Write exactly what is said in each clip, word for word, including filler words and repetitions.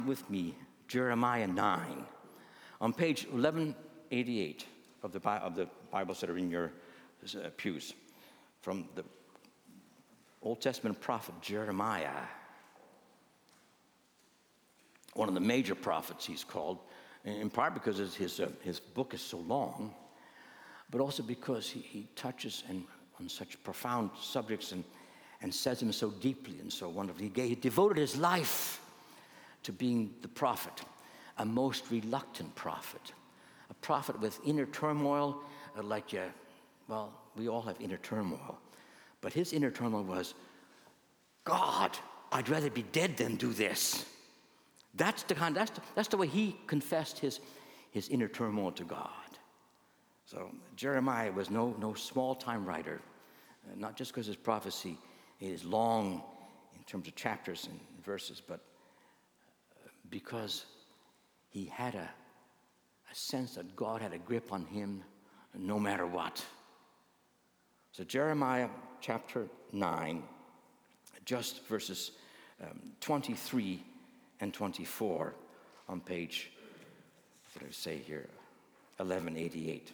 With me, Jeremiah nine, on page eleven eighty-eight of the, of the Bibles that are in your uh, pews, from the Old Testament prophet Jeremiah, one of the major prophets he's called, in part because his, uh, his book is so long, but also because he, he touches and, on such profound subjects and, and says them so deeply and so wonderfully. He, gave, he devoted his life to being the prophet, a most reluctant prophet, a prophet with inner turmoil, uh, like, uh, well, we all have inner turmoil. But his inner turmoil was, God, I'd rather be dead than do this. That's the kind. That's the, that's the way he confessed his his inner turmoil to God. So Jeremiah was no no small time writer, uh, not just because his prophecy is long in terms of chapters and verses, but because he had a, a sense that God had a grip on him no matter what. So Jeremiah chapter nine, just verses um, twenty-three and twenty-four on page, what do I say here, eleven eighty-eight.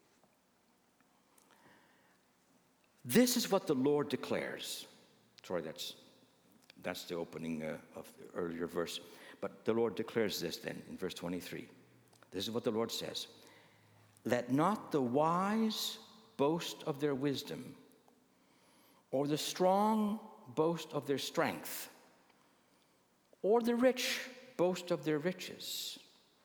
This is what the Lord declares. Sorry, that's, that's the opening uh, of the earlier verse. But the Lord declares this then in verse twenty-three. This is what the Lord says. Let not the wise boast of their wisdom, or the strong boast of their strength, or the rich boast of their riches.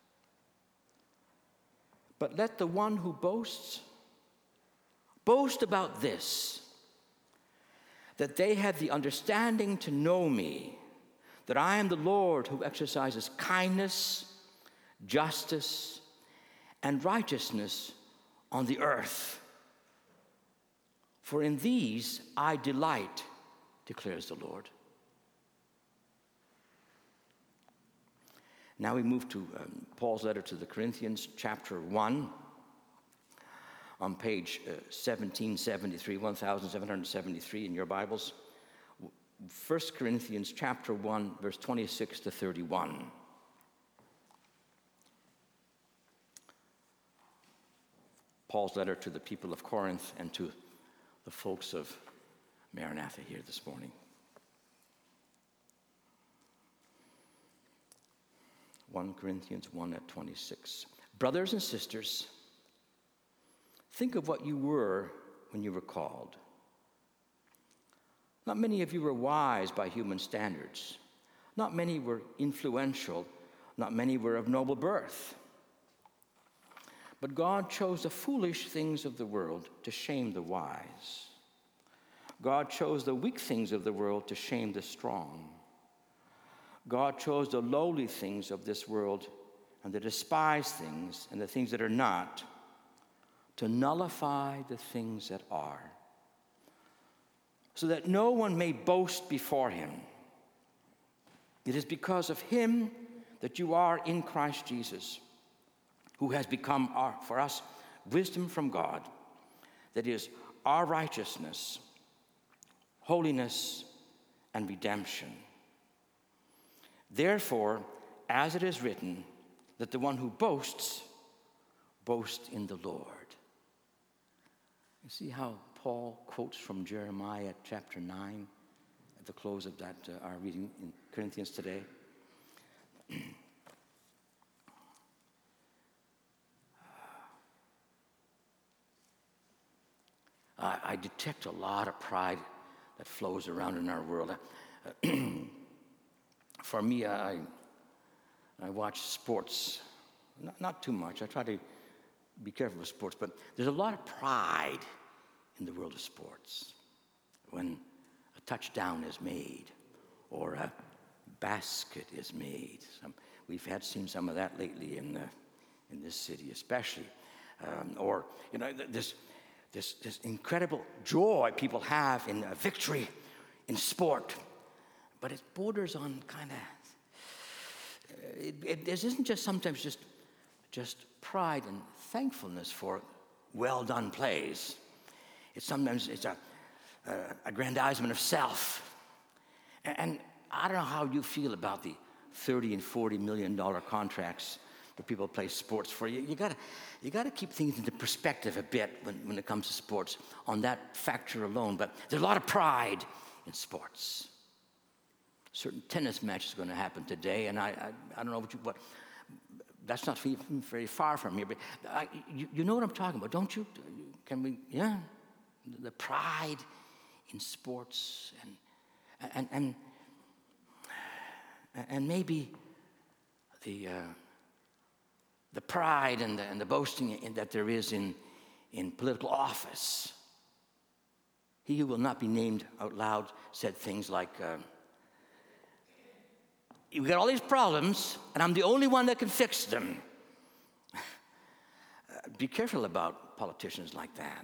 But let the one who boasts boast about this, that they have the understanding to know me, that I am the Lord who exercises kindness, justice, and righteousness on the earth. For in these I delight, declares the Lord. Now we move to um, Paul's letter to the Corinthians, chapter one, on page uh, seventeen seventy-three, seventeen seventy-three in your Bibles. First Corinthians chapter one, verse twenty-six to thirty-one. Paul's letter to the people of Corinth and to the folks of Maranatha here this morning. First Corinthians one at twenty-six. Brothers and sisters, think of what you were when you were called. Not many of you were wise by human standards. Not many were influential. Not many were of noble birth. But God chose the foolish things of the world to shame the wise. God chose the weak things of the world to shame the strong. God chose the lowly things of this world and the despised things and the things that are not to nullify the things that are, so that no one may boast before him. It is because of him that you are in Christ Jesus, who has become our, for us wisdom from God, that is our righteousness, holiness, and redemption. Therefore, as it is written, that the one who boasts, boast in the Lord. You see how Paul quotes from Jeremiah chapter nine at the close of that, uh, our reading in Corinthians today? I, I detect a lot of pride that flows around in our world. Uh, for me, I, I watch sports, not, not too much. I try to be careful with sports, but there's a lot of pride in the world of sports when a touchdown is made or a basket is made. Some, we've had seen some of that lately in the, in this city, especially, um, or you know this this this incredible joy people have in a victory in sport, but it borders on kind of. It, it, this isn't just sometimes just just pride and thankfulness for well-done plays. It's sometimes it's a, a aggrandizement of self. And, and I don't know how you feel about the thirty and forty million dollar contracts for people to play sports for you. You gotta, you gotta keep things into perspective a bit when, when it comes to sports on that factor alone. But there's a lot of pride in sports. Certain tennis match is going to happen today, and I, I, I don't know what you, what. That's not very far from here, but I, you, you know what I'm talking about, don't you? Can we? Yeah, the pride in sports, and and and and maybe the. Uh, The pride and the, and the boasting in, that there is in, in political office. He who will not be named out loud said things like, uh, "You've got all these problems, and I'm the only one that can fix them." uh, be careful about politicians like that.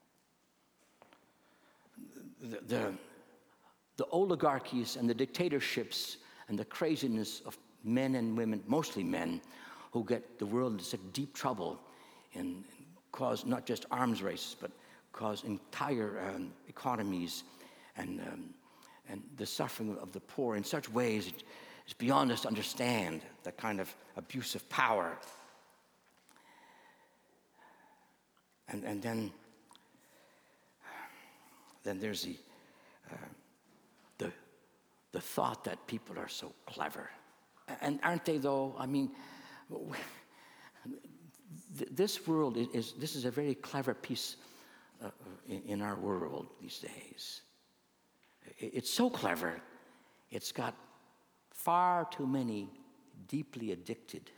The, the, the oligarchies and the dictatorships and the craziness of men and women, mostly men, who get the world into such deep trouble and, and cause not just arms races, but cause entire um, economies and, um, and the suffering of the poor in such ways it's beyond us to understand, that kind of abuse of power. And, and then, then there's the, uh, the, the thought that people are so clever. And aren't they, though? I mean, this world is, is this is a very clever piece uh, in, in our world these days. It's so clever, it's got far too many deeply addicted.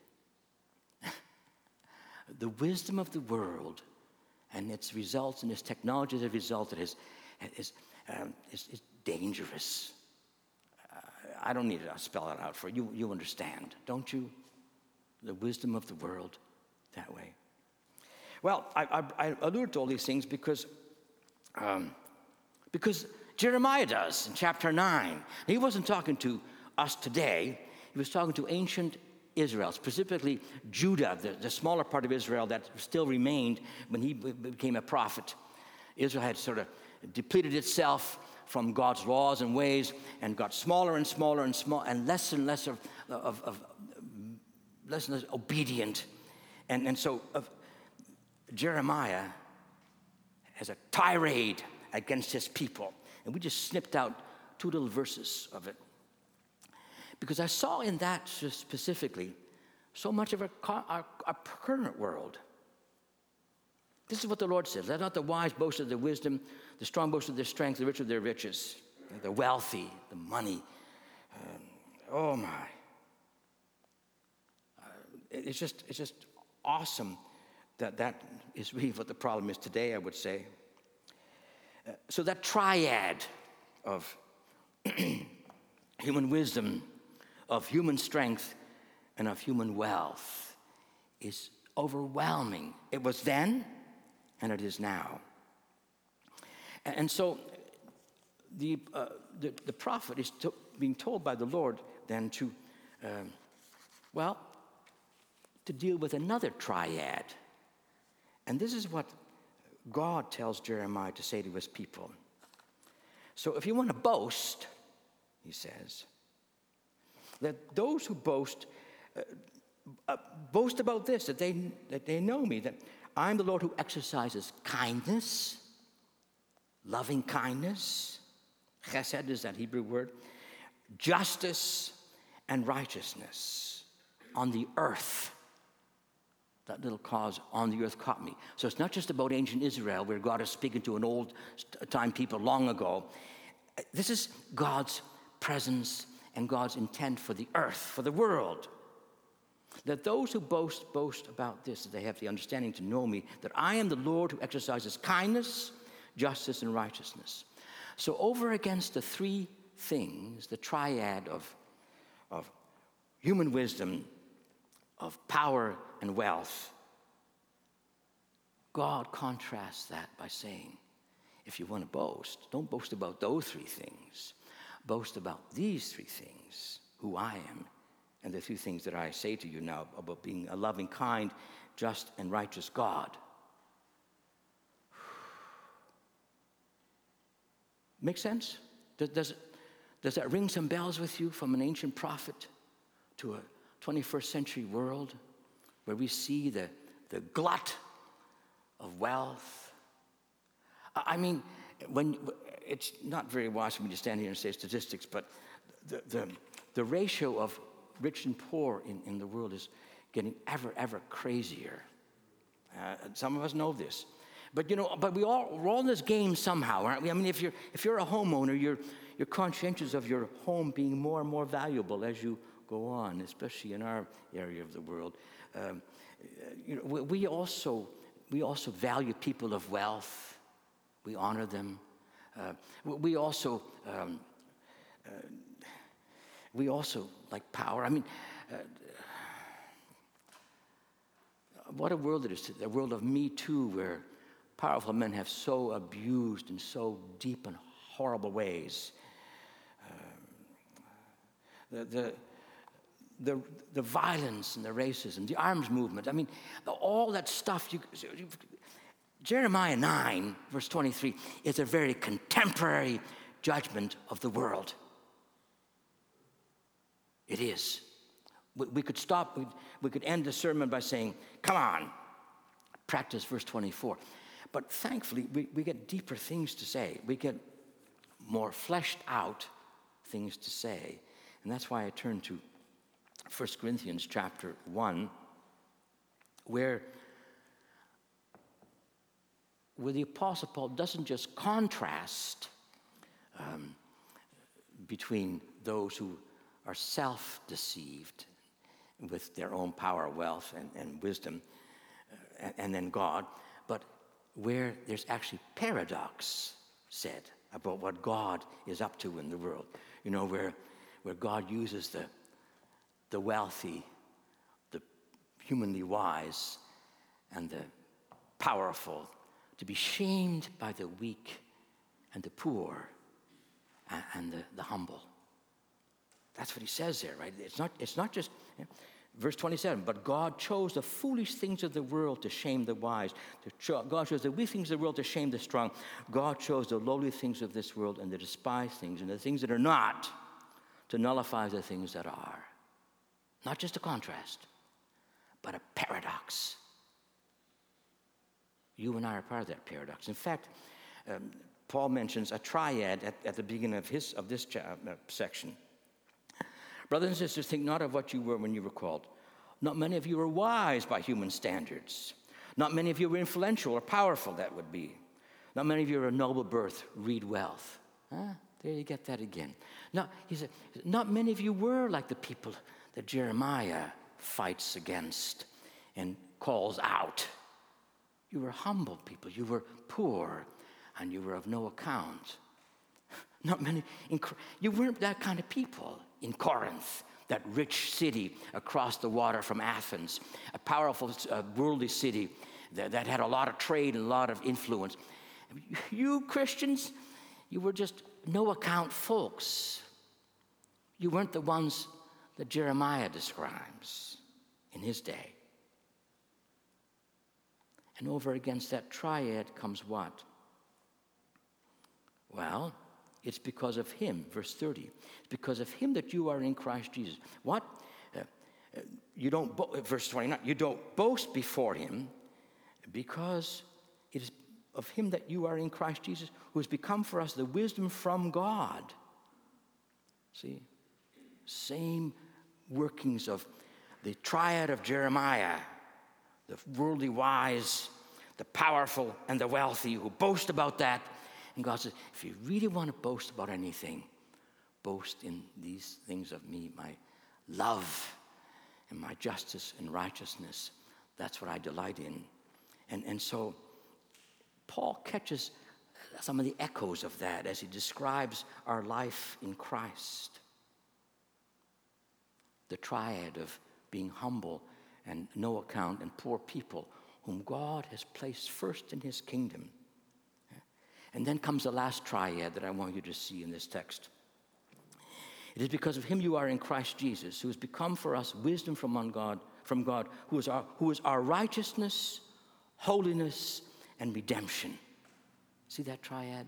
The wisdom of the world and its results and its technology as a result is, is, um, is, is dangerous. Uh, I don't need to spell it out for you. You understand, don't you? The wisdom of the world that way. Well, I, I, I allude to all these things because, um, because Jeremiah does in chapter nine. He wasn't talking to us today. He was talking to ancient Israel, specifically Judah, the, the smaller part of Israel that still remained when he became a prophet. Israel had sort of depleted itself from God's laws and ways and got smaller and smaller and small and less and less of, of, of less and less obedient. And, and so uh, Jeremiah has a tirade against his people. And we just snipped out two little verses of it. Because I saw in that specifically so much of our, our, our current world. This is what the Lord says. Let not the wise boast of their wisdom, the strong boast of their strength, the rich of their riches, the wealthy, the money. Um, oh my. It's just, it's just awesome that that is really what the problem is today, I would say. Uh, so that triad of human wisdom, of human strength, and of human wealth is overwhelming. It was then, and it is now. And, and so the, uh, the, the prophet is to, being told by the Lord then to, um, well, to deal with another triad. And this is what God tells Jeremiah to say to his people. So if you want to boast, he says, that those who boast, uh, uh, boast about this, that they, that they know me, that I'm the Lord who exercises kindness, loving kindness, chesed is that Hebrew word, justice and righteousness on the earth. That little cause on the earth caught me. So it's not just about ancient Israel where God is speaking to an old time people long ago. This is God's presence and God's intent for the earth, for the world. That those who boast, boast about this, that they have the understanding to know me, that I am the Lord who exercises kindness, justice, and righteousness. So over against the three things, the triad of, of human wisdom, of power and wealth, God contrasts that by saying, if you want to boast, don't boast about those three things. Boast about these three things, who I am, and the three things that I say to you now about being a loving, kind, just, and righteous God. Make sense? Does, does, does that ring some bells with you from an ancient prophet to a twenty-first century world where we see the, the glut of wealth. I mean, when it's not very wise for me to stand here and say statistics, but the, the, the ratio of rich and poor in, in the world is getting ever, ever crazier. Uh, some of us know this. But, you know, but we all, we're all in this game somehow, aren't we? I mean, if you're, if you're a homeowner, you're, you're conscientious of your home being more and more valuable as you go on, especially in our area of the world. Um, you know, we, we, also, we also value people of wealth. We honor them. Uh, we also, um, uh, we also like power. I mean, uh, what a world it is today, a world of Me Too, where powerful men have so abused in so deep and horrible ways. Um, the, the, the, the violence and the racism, the arms movement, I mean, all that stuff. You, you, Jeremiah nine, verse twenty-three, is a very contemporary judgment of the world. It is. We, we could stop, we, we could end the sermon by saying, come on, practice verse twenty-four. But thankfully, we, we get deeper things to say. We get more fleshed out things to say. And that's why I turn to First Corinthians chapter one, where, where the Apostle Paul doesn't just contrast um, between those who are self-deceived with their own power, wealth, and, and wisdom, uh, and, and then God, but where there's actually paradox said about what God is up to in the world. You know, where, where God uses the, the wealthy, the humanly wise, and the powerful to be shamed by the weak and the poor and, and the, the humble. That's what he says there, right? It's not, it's not just, you know, verse twenty-seven, but God chose the foolish things of the world to shame the wise. To, God chose the weak things of the world to shame the strong. God chose the lowly things of this world and the despised things and the things that are not to nullify the things that are. Not just a contrast, but a paradox. You and I are part of that paradox. In fact, um, Paul mentions a triad at, at the beginning of, his, of this cha- uh, section. Brothers and sisters, think not of what you were when you were called. Not many of you were wise by human standards. Not many of you were influential or powerful, that would be. Not many of you were of noble birth, read wealth. Huh? There you get that again. Not, he said, not many of you were like the people that Jeremiah fights against and calls out. You were humble people. You were poor, and you were of no account. Not many. You weren't that kind of people in Corinth, that rich city across the water from Athens, a powerful uh, worldly city that, that had a lot of trade and a lot of influence. You Christians, you were just no account folks. You weren't the ones that Jeremiah describes in his day. And over against that triad comes what? Well, it's because of him, verse thirty. It's because of him that you are in Christ Jesus. What? Uh, uh, you don't, bo- verse twenty-nine, you don't boast before him because it is of him that you are in Christ Jesus, who has become for us the wisdom from God. See? Same workings of the triad of Jeremiah, the worldly wise, the powerful, and the wealthy who boast about that. And God says, if you really want to boast about anything, boast in these things of me, my love and my justice and righteousness. That's what I delight in. And, and so Paul catches some of the echoes of that as he describes our life in Christ. The triad of being humble and no account and poor people whom God has placed first in his kingdom. And then comes the last triad that I want you to see in this text. It is because of him you are in Christ Jesus, who has become for us wisdom from on God, from God, who is our, who is our righteousness, holiness, and redemption. See that triad?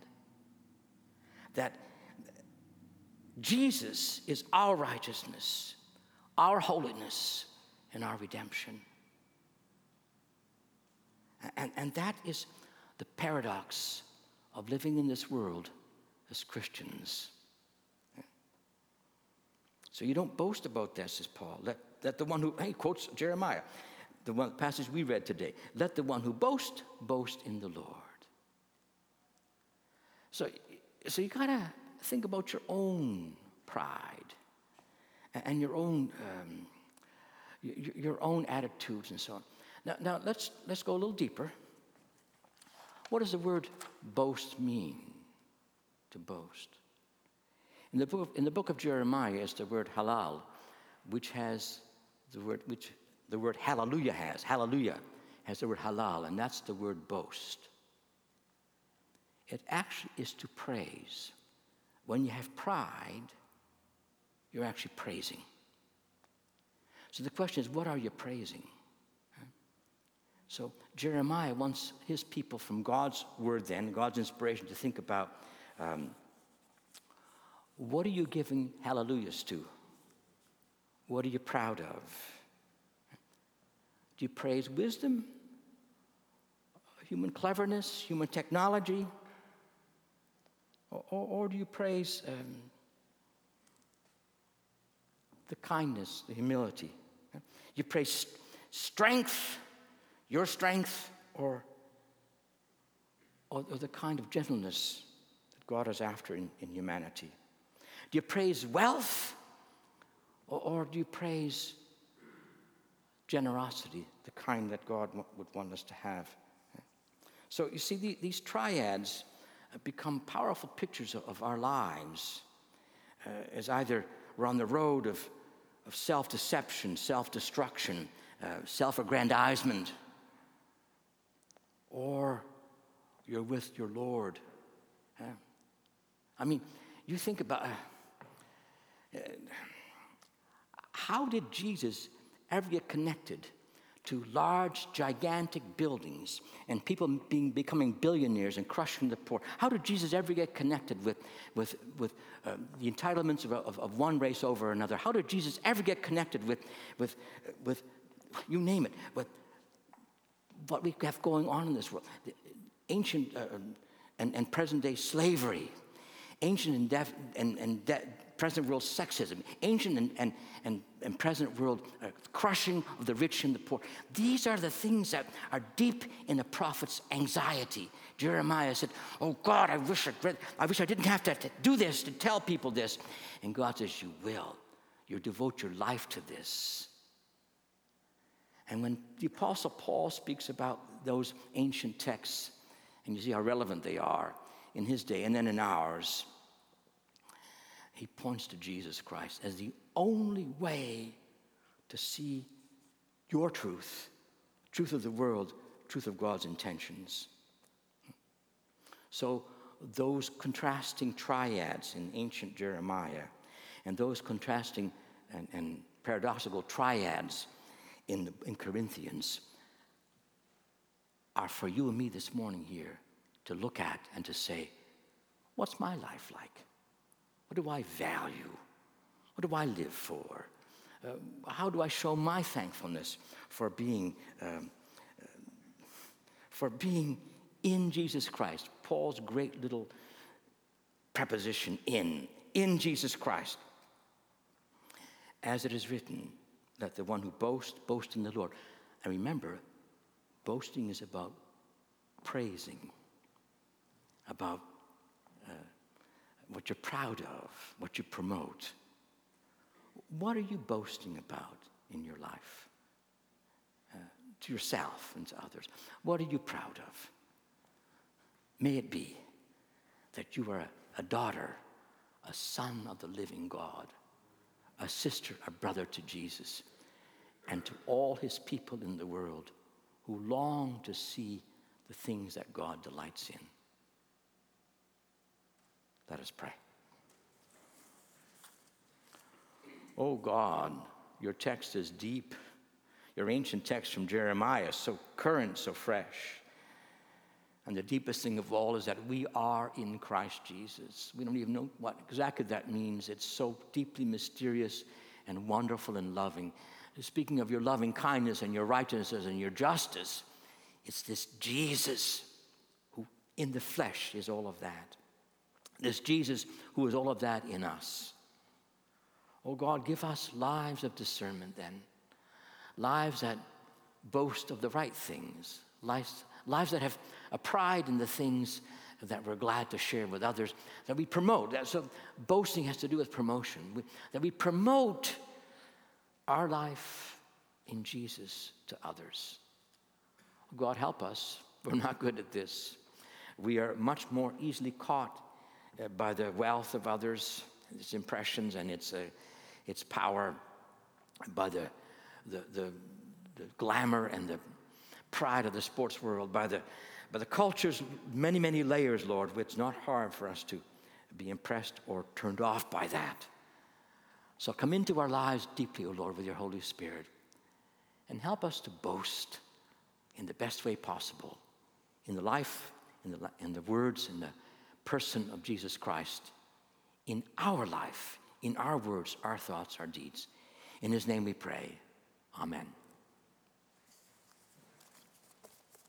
That Jesus is our righteousness, our holiness, and our redemption. And, and that is the paradox of living in this world as Christians. So you don't boast about this, says Paul. Let, let the one who, he quotes Jeremiah, the one passage we read today. Let the one who boasts, boast in the Lord. So, so you got to think about your own pride and your own um, your, your own attitudes and so on. Now, now let's let's go a little deeper. What does the word boast mean? To boast. In the book of, in the book of Jeremiah is the word halal, which has the word which the word hallelujah has. Hallelujah has the word halal, and that's the word boast. It actually is to praise. When you have pride, you're actually praising. So the question is, what are you praising? So Jeremiah wants his people from God's word then, God's inspiration, to think about um, what are you giving hallelujahs to? What are you proud of? Do you praise wisdom, human cleverness, human technology? Or, or, or do you praise um, the kindness, the humility? You praise strength, your strength, or, or, or the kind of gentleness that God is after in, in humanity? Do you praise wealth, or, or do you praise generosity, the kind that God w- would want us to have? So you see, the, these triads become powerful pictures of, of our lives uh, as either we're on the road of, of self-deception, self-destruction, uh, self-aggrandizement, or you're with your Lord. Uh, I mean, you think about... Uh, Uh, how did Jesus ever get connected to large, gigantic buildings and people being, becoming billionaires and crushing the poor? How did Jesus ever get connected with, with, with uh, the entitlements of, of, of one race over another? How did Jesus ever get connected with, with, with you name it, with what we have going on in this world? The ancient uh, and, and present-day slavery, ancient and, def, and, and de, present world sexism, ancient and, and, and, and present world uh, crushing of the rich and the poor. These are the things that are deep in the prophet's anxiety. Jeremiah said, oh God, I wish I'd read, I wish I didn't have to, to do this, to tell people this. And God says, you will. You devote your life to this. And when the Apostle Paul speaks about those ancient texts, and you see how relevant they are in his day and then in ours, he points to Jesus Christ as the only way to see your truth, truth of the world, truth of God's intentions. So those contrasting triads in ancient Jeremiah and those contrasting and, and paradoxical triads in, the, in Corinthians are for you and me this morning here to look at and to say, what's my life like? What do I value? What do I live for? Uh, how do I show my thankfulness for being um, uh, for being in Jesus Christ? Paul's great little preposition, in, in Jesus Christ. As it is written, that the one who boasts, boasts in the Lord. And remember, boasting is about praising, about what you're proud of, what you promote. What are you boasting about in your life? Uh, to yourself and to others. What are you proud of? May it be that you are a, a daughter, a son of the living God, a sister, a brother to Jesus, and to all his people in the world who long to see the things that God delights in. Let us pray. Oh God, your text is deep. Your ancient text from Jeremiah is so current, so fresh. And the deepest thing of all is that we are in Christ Jesus. We don't even know what exactly that means. It's so deeply mysterious and wonderful and loving. Speaking of your loving kindness and your righteousness and your justice, it's this Jesus who in the flesh is all of that. This Jesus who is all of that in us. Oh God, give us lives of discernment then. Lives that boast of the right things. Lives, lives that have a pride in the things that we're glad to share with others. That we promote. So boasting has to do with promotion. We, that we promote our life in Jesus to others. God help us. We're not good at this. We are much more easily caught uh, by the wealth of others, its impressions and its, uh, its power, by the, the, the, the glamour and the pride of the sports world, by the, by the culture's many, many layers, Lord. It's not hard for us to be impressed or turned off by that. So come into our lives deeply, O Lord, with your Holy Spirit, and help us to boast in the best way possible, in the life, in the, in the words, in the person of Jesus Christ, in our life, in our words, our thoughts, our deeds. In his name we pray. Amen.